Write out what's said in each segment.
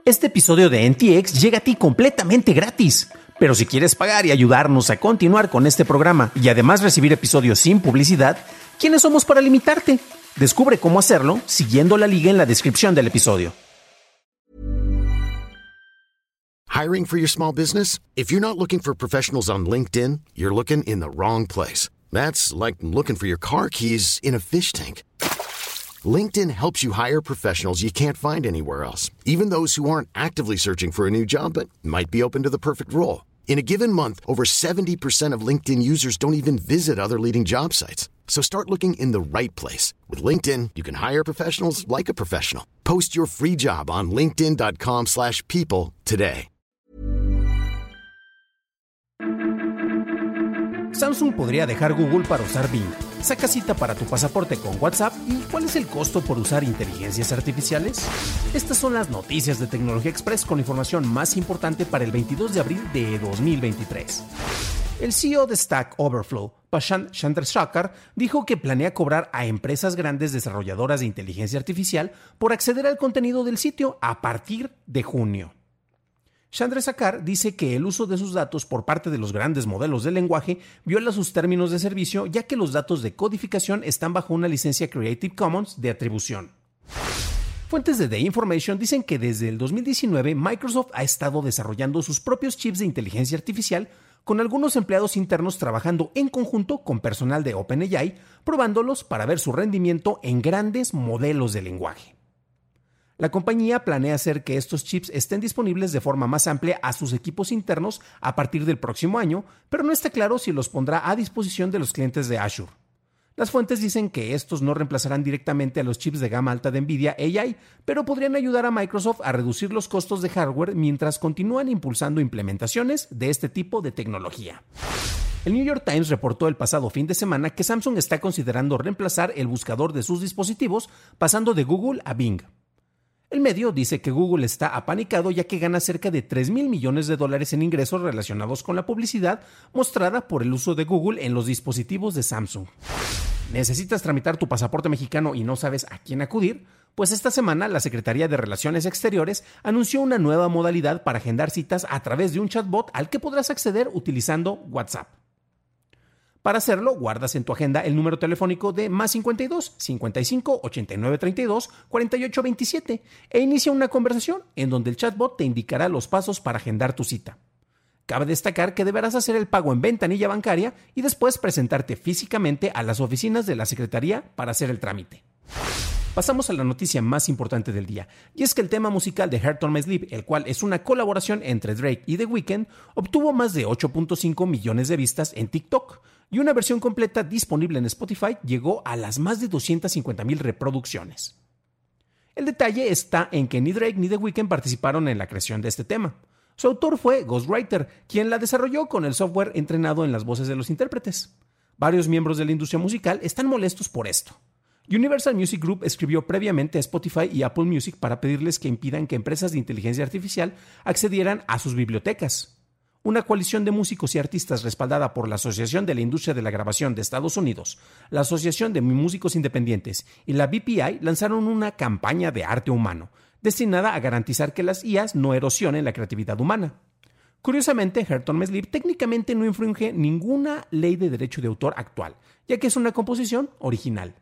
Este episodio de NTX llega a ti completamente gratis. Pero si quieres pagar y ayudarnos a continuar con este programa y además recibir episodios sin publicidad, ¿quiénes somos para limitarte? Descubre cómo hacerlo siguiendo la liga en la descripción del episodio. Hiring for your small business? If you're not looking for professionals on LinkedIn, you're looking in the wrong place. That's like looking for your car keys in a fish tank. LinkedIn helps you hire professionals you can't find anywhere else, even those who aren't actively searching for a new job but might be open to the perfect role. In a given month, over 70% of LinkedIn users don't even visit other leading job sites. So start looking in the right place. With LinkedIn, you can hire professionals like a professional. Post your free job on linkedin.com/people today. Samsung podría dejar Google para usar Bing. Saca cita para tu pasaporte con WhatsApp. ¿Y cuál es el costo por usar inteligencias artificiales? Estas son las noticias de Tecnología Express con la información más importante para el 22 de abril de 2023. El CEO de Stack Overflow, Prashant Chandrasekhar, dijo que planea cobrar a empresas grandes desarrolladoras de inteligencia artificial por acceder al contenido del sitio a partir de junio. Chandrasekhar dice que el uso de sus datos por parte de los grandes modelos de lenguaje viola sus términos de servicio, ya que los datos de codificación están bajo una licencia Creative Commons de atribución. Fuentes de The Information dicen que desde el 2019 Microsoft ha estado desarrollando sus propios chips de inteligencia artificial, con algunos empleados internos trabajando en conjunto con personal de OpenAI, probándolos para ver su rendimiento en grandes modelos de lenguaje. La compañía planea hacer que estos chips estén disponibles de forma más amplia a sus equipos internos a partir del próximo año, pero no está claro si los pondrá a disposición de los clientes de Azure. Las fuentes dicen que estos no reemplazarán directamente a los chips de gama alta de Nvidia AI, pero podrían ayudar a Microsoft a reducir los costos de hardware mientras continúan impulsando implementaciones de este tipo de tecnología. El New York Times reportó el pasado fin de semana que Samsung está considerando reemplazar el buscador de sus dispositivos pasando de Google a Bing. El medio dice que Google está apanicado ya que gana cerca de $3,000 millones en ingresos relacionados con la publicidad mostrada por el uso de Google en los dispositivos de Samsung. ¿Necesitas tramitar tu pasaporte mexicano y no sabes a quién acudir? Pues esta semana la Secretaría de Relaciones Exteriores anunció una nueva modalidad para agendar citas a través de un chatbot al que podrás acceder utilizando WhatsApp. Para hacerlo, guardas en tu agenda el número telefónico de +52 55 89 32 48 27 e inicia una conversación en donde el chatbot te indicará los pasos para agendar tu cita. Cabe destacar que deberás hacer el pago en ventanilla bancaria y después presentarte físicamente a las oficinas de la Secretaría para hacer el trámite. Pasamos a la noticia más importante del día, y es que el tema musical de Heart on My Sleeve, el cual es una colaboración entre Drake y The Weeknd, obtuvo más de 8.5 millones de vistas en TikTok, y una versión completa disponible en Spotify llegó a las más de 250,000 reproducciones. El detalle está en que ni Drake ni The Weeknd participaron en la creación de este tema. Su autor fue Ghostwriter, quien la desarrolló con el software entrenado en las voces de los intérpretes. Varios miembros de la industria musical están molestos por esto. Universal Music Group escribió previamente a Spotify y Apple Music para pedirles que impidan que empresas de inteligencia artificial accedieran a sus bibliotecas. Una coalición de músicos y artistas respaldada por la Asociación de la Industria de la Grabación de Estados Unidos, la Asociación de Músicos Independientes y la BPI lanzaron una campaña de arte humano, destinada a garantizar que las IAs no erosionen la creatividad humana. Curiosamente, Heart on My Sleeve técnicamente no infringe ninguna ley de derecho de autor actual, ya que es una composición original.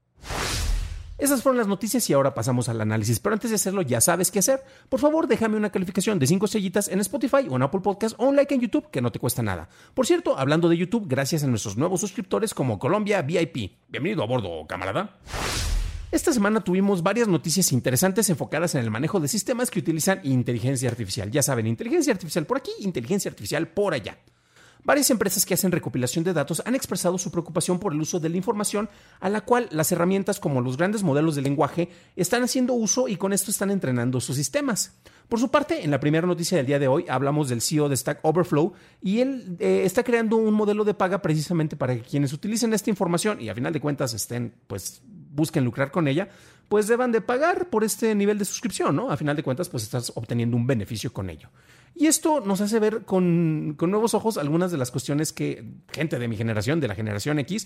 Esas fueron las noticias y ahora pasamos al análisis, pero antes de hacerlo ya sabes qué hacer. Por favor, déjame una calificación de 5 estrellitas en Spotify o en Apple Podcast o un like en YouTube que no te cuesta nada. Por cierto, hablando de YouTube, gracias a nuestros nuevos suscriptores como Colombia VIP. Bienvenido a bordo, camarada. Esta semana tuvimos varias noticias interesantes enfocadas en el manejo de sistemas que utilizan inteligencia artificial. Ya saben, inteligencia artificial por aquí, inteligencia artificial por allá. Varias empresas que hacen recopilación de datos han expresado su preocupación por el uso de la información a la cual las herramientas como los grandes modelos de lenguaje están haciendo uso y con esto están entrenando sus sistemas. Por su parte, en la primera noticia del día de hoy hablamos del CEO de Stack Overflow y él está creando un modelo de paga precisamente para que quienes utilicen esta información y a final de cuentas busquen lucrar con ella, pues deban de pagar por este nivel de suscripción, ¿no? A final de cuentas, pues estás obteniendo un beneficio con ello. Y esto nos hace ver con nuevos ojos algunas de las cuestiones que gente de mi generación, de la generación X,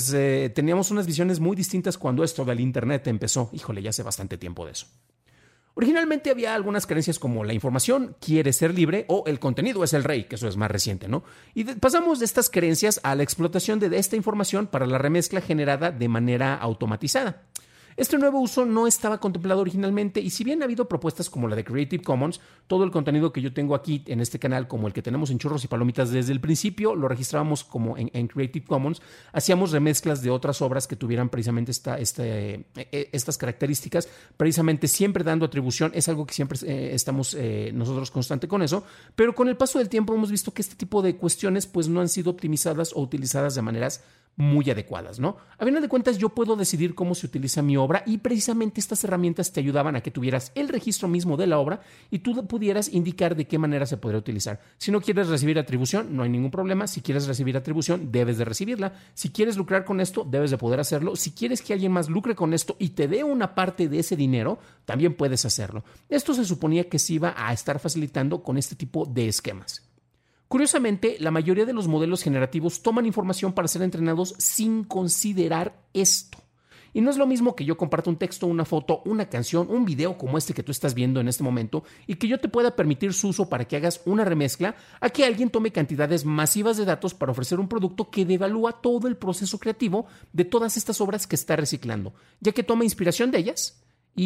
teníamos unas visiones muy distintas cuando esto del Internet empezó. Híjole, ya hace bastante tiempo de eso. Originalmente había algunas creencias como la información quiere ser libre o el contenido es el rey, que eso es más reciente, ¿no? Y pasamos de estas creencias a la explotación de esta información para la remezcla generada de manera automatizada. Este nuevo uso no estaba contemplado originalmente y si bien ha habido propuestas como la de Creative Commons, todo el contenido que yo tengo aquí en este canal, como el que tenemos en Churros y Palomitas desde el principio, lo registrábamos como en Creative Commons, hacíamos remezclas de otras obras que tuvieran precisamente estas características, precisamente siempre dando atribución, es algo que siempre estamos nosotros constante con eso, pero con el paso del tiempo hemos visto que este tipo de cuestiones pues no han sido optimizadas o utilizadas de maneras muy adecuadas, ¿no? A final de cuentas, yo puedo decidir cómo se utiliza mi obra y precisamente estas herramientas te ayudaban a que tuvieras el registro mismo de la obra y tú pudieras indicar de qué manera se podría utilizar. Si no quieres recibir atribución, no hay ningún problema. Si quieres recibir atribución, debes de recibirla. Si quieres lucrar con esto, debes de poder hacerlo. Si quieres que alguien más lucre con esto y te dé una parte de ese dinero, también puedes hacerlo. Esto se suponía que se iba a estar facilitando con este tipo de esquemas. Curiosamente, la mayoría de los modelos generativos toman información para ser entrenados sin considerar esto. Y no es lo mismo que yo comparta un texto, una foto, una canción, un video como este que tú estás viendo en este momento y que yo te pueda permitir su uso para que hagas una remezcla a que alguien tome cantidades masivas de datos para ofrecer un producto que devalúa todo el proceso creativo de todas estas obras que está reciclando, ya que toma inspiración de ellas.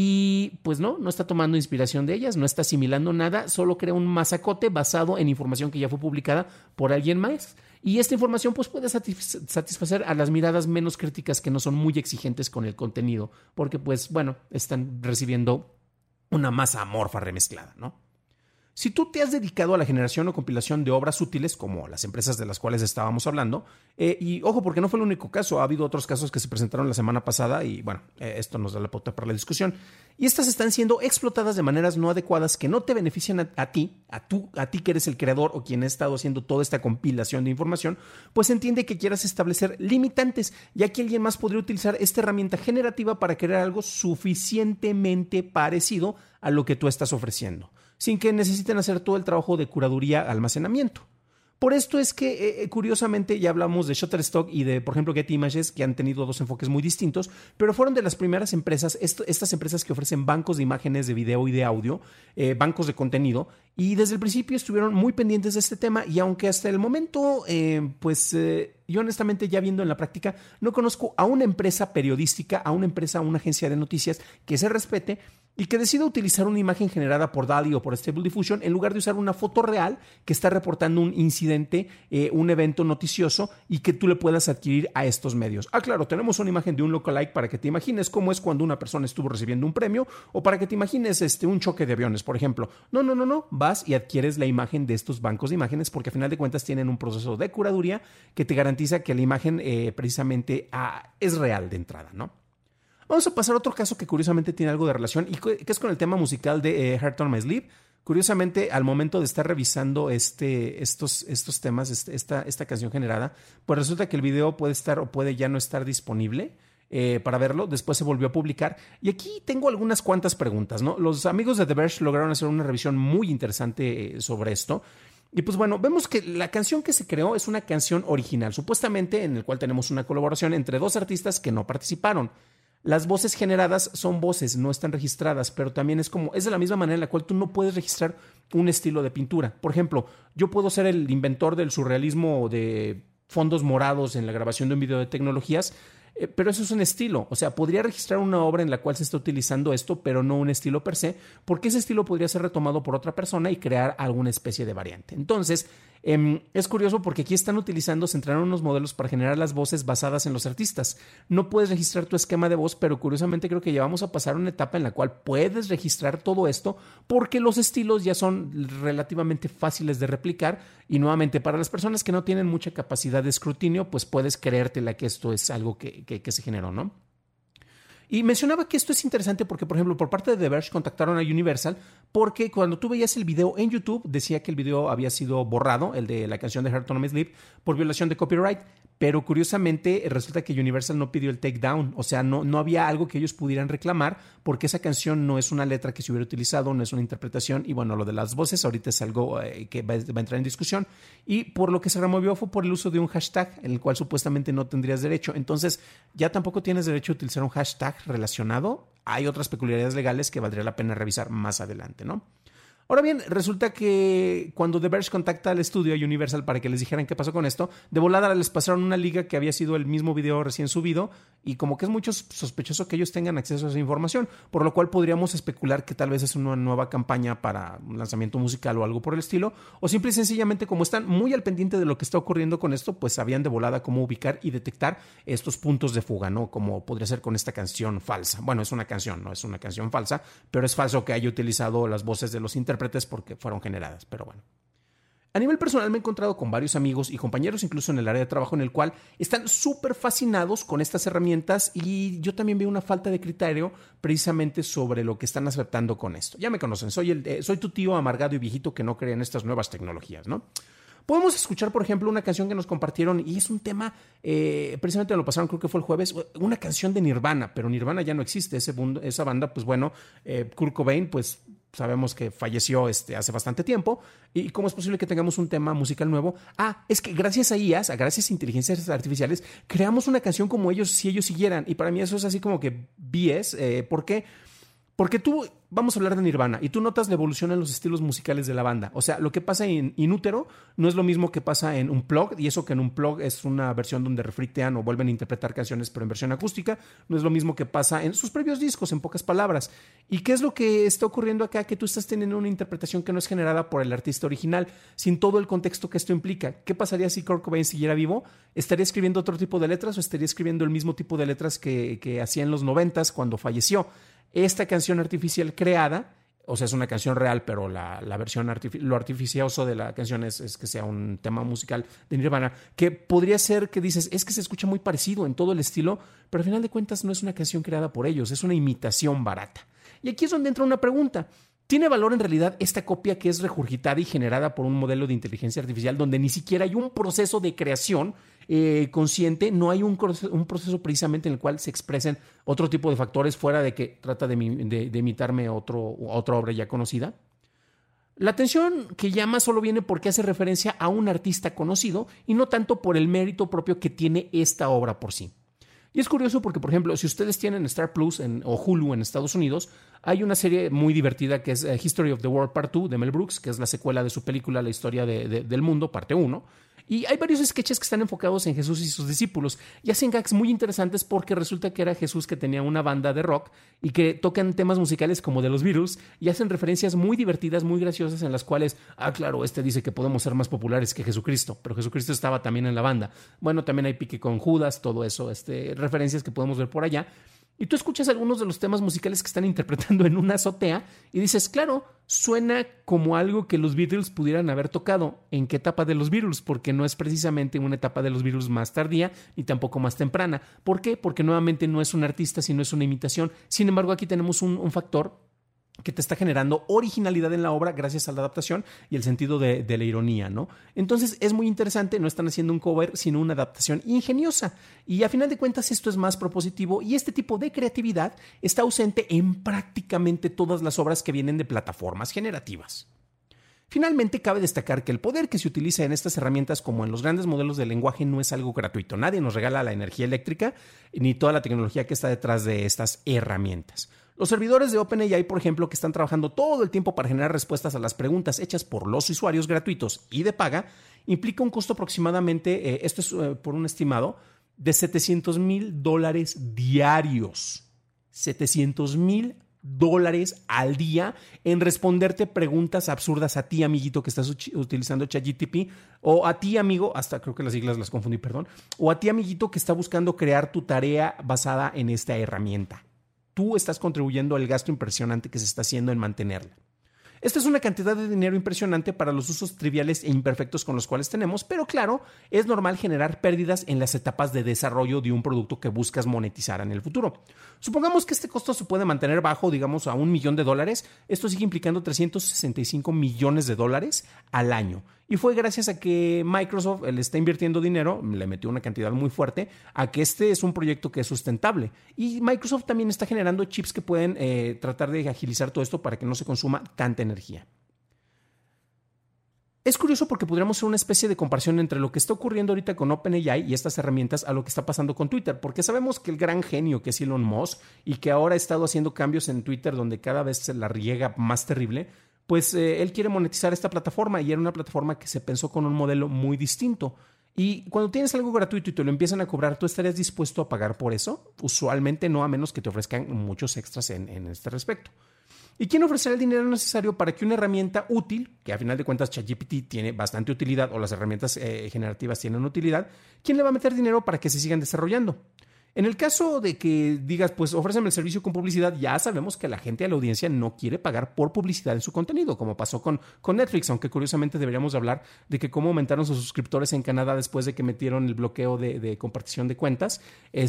Y pues no está tomando inspiración de ellas, no está asimilando nada, solo crea un masacote basado en información que ya fue publicada por alguien más. Y esta información pues puede satisfacer a las miradas menos críticas que no son muy exigentes con el contenido, porque pues bueno, están recibiendo una masa amorfa remezclada, ¿no? Si tú te has dedicado a la generación o compilación de obras útiles, como las empresas de las cuales estábamos hablando, y ojo, porque no fue el único caso, ha habido otros casos que se presentaron la semana pasada y bueno, esto nos da la pauta para la discusión, y estas están siendo explotadas de maneras no adecuadas que no te benefician a ti que eres el creador o quien ha estado haciendo toda esta compilación de información, pues entiende que quieras establecer limitantes, ya que alguien más podría utilizar esta herramienta generativa para crear algo suficientemente parecido a lo que tú estás ofreciendo, sin que necesiten hacer todo el trabajo de curaduría, almacenamiento. Por esto es que, curiosamente, ya hablamos de Shutterstock y de, por ejemplo, Getty Images, que han tenido dos enfoques muy distintos, pero fueron de las primeras empresas, estas empresas que ofrecen bancos de imágenes, de video y de audio, bancos de contenido, y desde el principio estuvieron muy pendientes de este tema, y aunque hasta el momento, yo honestamente ya viendo en la práctica, no conozco a una empresa periodística, a una agencia de noticias que se respete y que decida utilizar una imagen generada por DALL-E o por Stable Diffusion en lugar de usar una foto real que está reportando un incidente, un evento noticioso y que tú le puedas adquirir a estos medios. Claro, tenemos una imagen de un lookalike para que te imagines cómo es cuando una persona estuvo recibiendo un premio o para que te imagines un choque de aviones, por ejemplo. No. Vas y adquieres la imagen de estos bancos de imágenes porque a final de cuentas tienen un proceso de curaduría que te garantiza que la imagen precisamente es real de entrada, ¿no? Vamos a pasar a otro caso que curiosamente tiene algo de relación y que es con el tema musical de Heart on My Sleeve. Curiosamente, al momento de estar revisando estos temas, esta canción generada, pues resulta que el video puede estar o puede ya no estar disponible para verlo. Después se volvió a publicar. Y aquí tengo algunas cuantas preguntas, ¿no? Los amigos de The Verge lograron hacer una revisión muy interesante sobre esto. Y pues bueno, vemos que la canción que se creó es una canción original, supuestamente en el cual tenemos una colaboración entre dos artistas que no participaron. Las voces generadas son voces, no están registradas, pero también es de la misma manera en la cual tú no puedes registrar un estilo de pintura. Por ejemplo, yo puedo ser el inventor del surrealismo de fondos morados en la grabación de un video de tecnologías, pero eso es un estilo. O sea, podría registrar una obra en la cual se está utilizando esto, pero no un estilo per se, porque ese estilo podría ser retomado por otra persona y crear alguna especie de variante. Entonces, es curioso porque aquí se entrenaron unos modelos para generar las voces basadas en los artistas. No puedes registrar tu esquema de voz, pero curiosamente creo que ya vamos a pasar a una etapa en la cual puedes registrar todo esto porque los estilos ya son relativamente fáciles de replicar y nuevamente para las personas que no tienen mucha capacidad de escrutinio, pues puedes creértela que esto es algo que se generó, ¿no? Y mencionaba que esto es interesante porque, por ejemplo, por parte de The Verge contactaron a Universal porque cuando tú veías el video en YouTube decía que el video había sido borrado, el de la canción de Heart on My Sleeve, por violación de copyright. Pero curiosamente resulta que Universal no pidió el takedown, o sea, no había algo que ellos pudieran reclamar porque esa canción no es una letra que se hubiera utilizado, no es una interpretación y bueno, lo de las voces ahorita es algo que va a entrar en discusión y por lo que se removió fue por el uso de un hashtag en el cual supuestamente no tendrías derecho, entonces ya tampoco tienes derecho a utilizar un hashtag relacionado hay otras peculiaridades legales que valdría la pena revisar más adelante, ¿no? Ahora bien, resulta que cuando The Verge contacta al estudio Universal para que les dijeran qué pasó con esto, de volada les pasaron una liga que había sido el mismo video recién subido y como que es mucho sospechoso que ellos tengan acceso a esa información, por lo cual podríamos especular que tal vez es una nueva campaña para un lanzamiento musical o algo por el estilo, o simple y sencillamente como están muy al pendiente de lo que está ocurriendo con esto, pues sabían de volada cómo ubicar y detectar estos puntos de fuga, ¿no? Como podría ser con esta canción falsa. Bueno, es una canción, no es una canción falsa, pero es falso que haya utilizado las voces de los intérpretes porque fueron generadas, pero bueno. A nivel personal me he encontrado con varios amigos y compañeros incluso en el área de trabajo en el cual están súper fascinados con estas herramientas y yo también veo una falta de criterio precisamente sobre lo que están aceptando con esto. Ya me conocen, soy tu tío amargado y viejito que no cree en estas nuevas tecnologías, ¿no? Podemos escuchar, por ejemplo, una canción que nos compartieron y es un tema, precisamente lo pasaron, creo que fue el jueves, una canción de Nirvana, pero Nirvana ya no existe, esa banda, pues bueno, Kurt Cobain, pues sabemos que falleció hace bastante tiempo. ¿Y cómo es posible que tengamos un tema musical nuevo? Es que gracias a IAs, gracias a inteligencias artificiales, creamos una canción como ellos, si ellos siguieran. Y para mí eso es así como que BS. ¿Por qué? Porque vamos a hablar de Nirvana y tú notas la evolución en los estilos musicales de la banda. O sea, lo que pasa en In Utero no es lo mismo que pasa en Unplugged, y eso que en Unplugged es una versión donde refritean o vuelven a interpretar canciones pero en versión acústica, no es lo mismo que pasa en sus previos discos, en pocas palabras. ¿Y qué es lo que está ocurriendo acá? Que tú estás teniendo una interpretación que no es generada por el artista original, sin todo el contexto que esto implica. ¿Qué pasaría si Kurt Cobain siguiera vivo? ¿Estaría escribiendo otro tipo de letras o estaría escribiendo el mismo tipo de letras que hacía en los 90s cuando falleció? Esta canción artificial creada, o sea, es una canción real, pero la versión lo artificioso de la canción es que sea un tema musical de Nirvana, que podría ser que dices, es que se escucha muy parecido en todo el estilo, pero al final de cuentas no es una canción creada por ellos, es una imitación barata. Y aquí es donde entra una pregunta. ¿Tiene valor en realidad esta copia que es regurgitada y generada por un modelo de inteligencia artificial donde ni siquiera hay un proceso de creación consciente? No hay un proceso precisamente en el cual se expresen otro tipo de factores fuera de que trata de imitarme otra obra ya conocida. La atención que llama solo viene porque hace referencia a un artista conocido y no tanto por el mérito propio que tiene esta obra por sí. Y es curioso porque, por ejemplo, si ustedes tienen Star Plus o Hulu en Estados Unidos, hay una serie muy divertida que es History of the World Part 2 de Mel Brooks, que es la secuela de su película La historia del mundo, parte 1. Y hay varios sketches que están enfocados en Jesús y sus discípulos y hacen gags muy interesantes porque resulta que era Jesús que tenía una banda de rock y que tocan temas musicales como de los Beatles y hacen referencias muy divertidas, muy graciosas en las cuales, claro, dice que podemos ser más populares que Jesucristo, pero Jesucristo estaba también en la banda. Bueno, también hay pique con Judas, todo eso, referencias que podemos ver por allá. Y tú escuchas algunos de los temas musicales que están interpretando en una azotea y dices, claro, suena como algo que los Beatles pudieran haber tocado. ¿En qué etapa de los Beatles? Porque no es precisamente una etapa de los Beatles más tardía ni tampoco más temprana. ¿Por qué? Porque nuevamente no es un artista, sino es una imitación. Sin embargo, aquí tenemos un factor que te está generando originalidad en la obra gracias a la adaptación y el sentido de la ironía, ¿no? Entonces es muy interesante, no están haciendo un cover, sino una adaptación ingeniosa. Y a final de cuentas esto es más propositivo y este tipo de creatividad está ausente en prácticamente todas las obras que vienen de plataformas generativas. Finalmente, cabe destacar que el poder que se utiliza en estas herramientas como en los grandes modelos de lenguaje no es algo gratuito. Nadie nos regala la energía eléctrica ni toda la tecnología que está detrás de estas herramientas. Los servidores de OpenAI, por ejemplo, que están trabajando todo el tiempo para generar respuestas a las preguntas hechas por los usuarios gratuitos y de paga, implica un costo aproximadamente, esto es por un estimado, de $700,000 diarios. $700,000 al día en responderte preguntas absurdas a ti, amiguito, que estás utilizando ChatGPT, o a ti, amigo, hasta creo que las siglas las confundí, perdón, o a ti, amiguito, que está buscando crear tu tarea basada en esta herramienta. Tú estás contribuyendo al gasto impresionante que se está haciendo en mantenerla. Esta es una cantidad de dinero impresionante para los usos triviales e imperfectos con los cuales tenemos, pero claro, es normal generar pérdidas en las etapas de desarrollo de un producto que buscas monetizar en el futuro. Supongamos que este costo se puede mantener bajo, digamos, a $1 millón. Esto sigue implicando $365 millones al año. Y fue gracias a que Microsoft le está invirtiendo dinero, le metió una cantidad muy fuerte, a que este es un proyecto que es sustentable. Y Microsoft también está generando chips que pueden tratar de agilizar todo esto para que no se consuma tanta energía. Es curioso porque podríamos hacer una especie de comparación entre lo que está ocurriendo ahorita con OpenAI y estas herramientas a lo que está pasando con Twitter, porque sabemos que el gran genio que es Elon Musk y que ahora ha estado haciendo cambios en Twitter donde cada vez se la riega más terrible, pues él quiere monetizar esta plataforma y era una plataforma que se pensó con un modelo muy distinto. Y cuando tienes algo gratuito y te lo empiezan a cobrar, ¿tú estarías dispuesto a pagar por eso? Usualmente no, a menos que te ofrezcan muchos extras en este respecto. ¿Y quién ofrecerá el dinero necesario para que una herramienta útil, que a final de cuentas ChatGPT tiene bastante utilidad o las herramientas generativas tienen utilidad, quién le va a meter dinero para que se sigan desarrollando? En el caso de que digas, pues ofréceme el servicio con publicidad, ya sabemos que la gente de la audiencia no quiere pagar por publicidad en su contenido, como pasó con Netflix, aunque curiosamente deberíamos hablar de que cómo aumentaron sus suscriptores en Canadá después de que metieron el bloqueo de compartición de cuentas,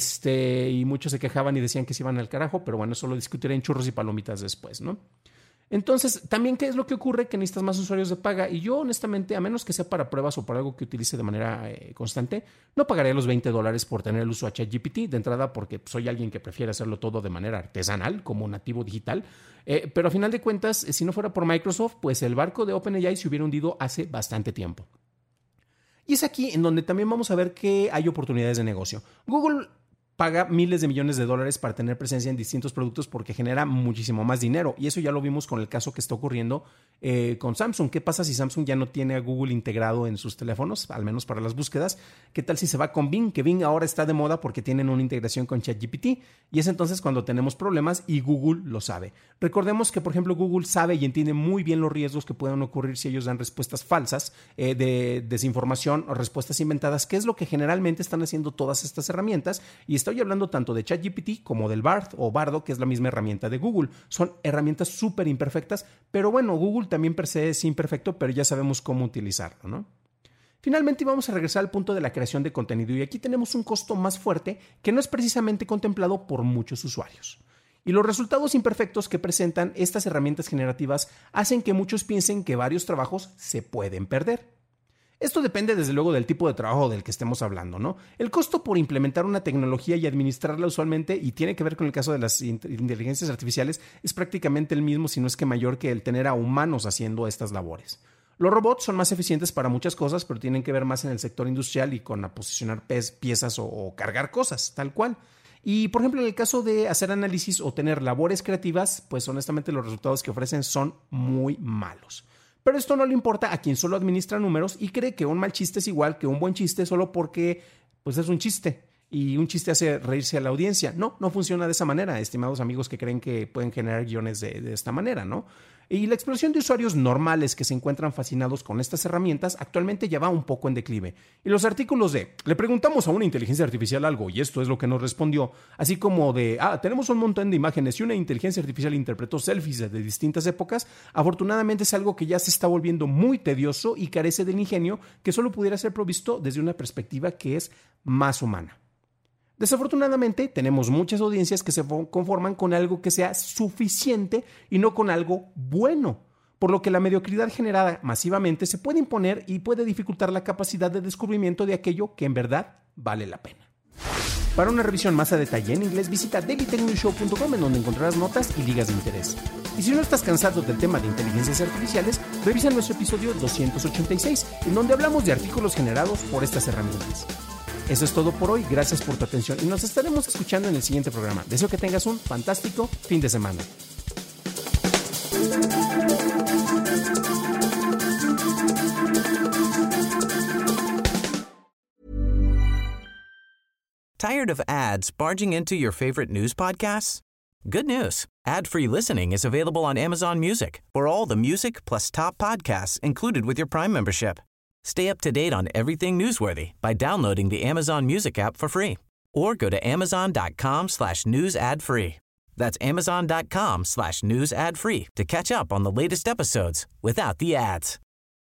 y muchos se quejaban y decían que se iban al carajo, pero bueno, eso lo discutiré en churros y palomitas después, ¿no? Entonces, también, ¿qué es lo que ocurre? Que necesitas más usuarios de paga y yo, honestamente, a menos que sea para pruebas o para algo que utilice de manera constante, no pagaría los $20 por tener el uso a ChatGPT de entrada porque soy alguien que prefiere hacerlo todo de manera artesanal, como nativo digital. Pero a final de cuentas, si no fuera por Microsoft, pues el barco de OpenAI se hubiera hundido hace bastante tiempo. Y es aquí en donde también vamos a ver que hay oportunidades de negocio. Google paga miles de millones de dólares para tener presencia en distintos productos porque genera muchísimo más dinero. Y eso ya lo vimos con el caso que está ocurriendo con Samsung. ¿Qué pasa si Samsung ya no tiene a Google integrado en sus teléfonos, al menos para las búsquedas? ¿Qué tal si se va con Bing? Que Bing ahora está de moda porque tienen una integración con ChatGPT. Y es entonces cuando tenemos problemas y Google lo sabe. Recordemos que, por ejemplo, Google sabe y entiende muy bien los riesgos que pueden ocurrir si ellos dan respuestas falsas, de desinformación o respuestas inventadas, que es lo que generalmente están haciendo todas estas herramientas. Y estoy hablando tanto de ChatGPT como del Bard o Bardo, que es la misma herramienta de Google. Son herramientas súper imperfectas, pero bueno, Google también per se es imperfecto, pero ya sabemos cómo utilizarlo, ¿no? Finalmente vamos a regresar al punto de la creación de contenido y aquí tenemos un costo más fuerte que no es precisamente contemplado por muchos usuarios. Y los resultados imperfectos que presentan estas herramientas generativas hacen que muchos piensen que varios trabajos se pueden perder. Esto depende desde luego del tipo de trabajo del que estemos hablando, ¿no? El costo por implementar una tecnología y administrarla usualmente, y tiene que ver con el caso de las inteligencias artificiales, es prácticamente el mismo, si no es que mayor que el tener a humanos haciendo estas labores. Los robots son más eficientes para muchas cosas, pero tienen que ver más en el sector industrial y con posicionar piezas o cargar cosas, tal cual. Y, por ejemplo, en el caso de hacer análisis o tener labores creativas, pues honestamente los resultados que ofrecen son muy malos. Pero esto no le importa a quien solo administra números y cree que un mal chiste es igual que un buen chiste solo porque pues es un chiste y un chiste hace reírse a la audiencia. No funciona de esa manera, estimados amigos que creen que pueden generar guiones de esta manera, ¿no? Y la explosión de usuarios normales que se encuentran fascinados con estas herramientas actualmente ya va un poco en declive. Y los artículos de le preguntamos a una inteligencia artificial algo y esto es lo que nos respondió, así como de tenemos un montón de imágenes y una inteligencia artificial interpretó selfies de distintas épocas, afortunadamente es algo que ya se está volviendo muy tedioso y carece del ingenio que solo pudiera ser provisto desde una perspectiva que es más humana. Desafortunadamente, tenemos muchas audiencias que se conforman con algo que sea suficiente y no con algo bueno, por lo que la mediocridad generada masivamente se puede imponer y puede dificultar la capacidad de descubrimiento de aquello que en verdad vale la pena. Para una revisión más a detalle en inglés, visita dailytechnewshow.com, en donde encontrarás notas y ligas de interés. Y si no estás cansado del tema de inteligencias artificiales, revisa nuestro episodio 286, en donde hablamos de artículos generados por estas herramientas. Eso es todo por hoy, gracias por tu atención y nos estaremos escuchando en el siguiente programa. Deseo que tengas un fantástico fin de semana. Tired of ads barging into your favorite news podcasts? Good news. Ad-free listening is available on Amazon Music for all the music plus top podcasts included with your Prime membership. Stay up to date on everything newsworthy by downloading the Amazon Music app for free or go to amazon.com/news ad free. That's amazon.com/news ad free to catch up on the latest episodes without the ads.